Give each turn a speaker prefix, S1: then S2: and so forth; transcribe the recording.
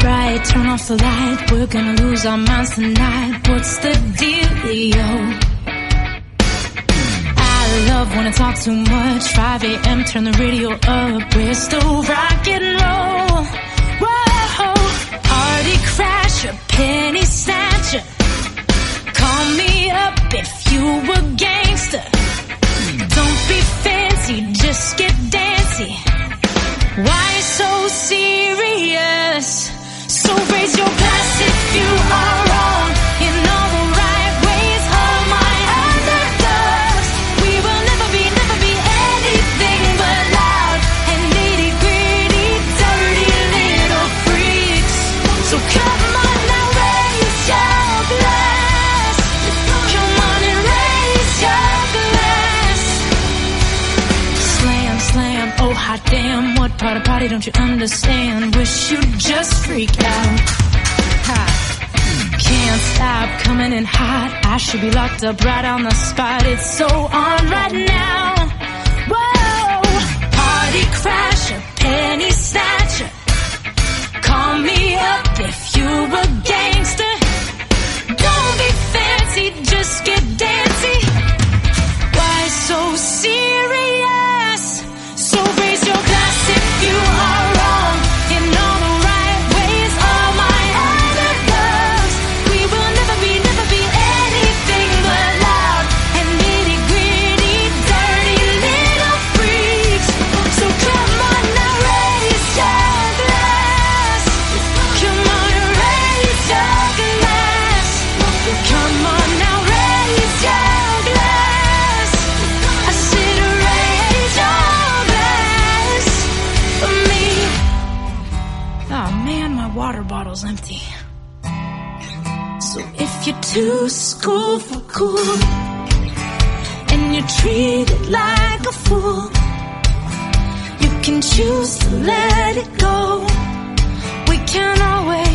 S1: bright, turn off the light. We're gonna lose our minds tonight. What's the dealio? I love when I talk too much. 5 a.m., turn the radio up. We're still rock and roll. Whoa, party crasher, penny snatcher. Call me up if you a gangster. Don't be fancy, just get dancy. Why so serious? So raise your glass if you are wrong in all the right ways. All my other thugs, we will never be anything but loud and nitty gritty, dirty little freaks. So come on now, raise your glass. Come on and raise your glass. Slam, slam, oh hot damn. What part of party don't you understand? Wish you'd just freak out. Ha. Can't stop coming in hot. I should be locked up right on the spot. It's so on right now. Whoa, party crasher, penny snatcher. Call me up if you a gangster. Don't be fancy, just get dancy. Why so serious? So raise your glass if you are wrong in all the right ways. All my other thugs, we will never be anything but loud and nitty gritty, dirty little freaks. So come on now, raise your glass. Come on and raise your glass. Come on now, raise your glass. I said raise your glass for me. Oh man, my water bottle's empty. So if you're too school for cool and you're treated like a fool, you can choose to let it go. We can always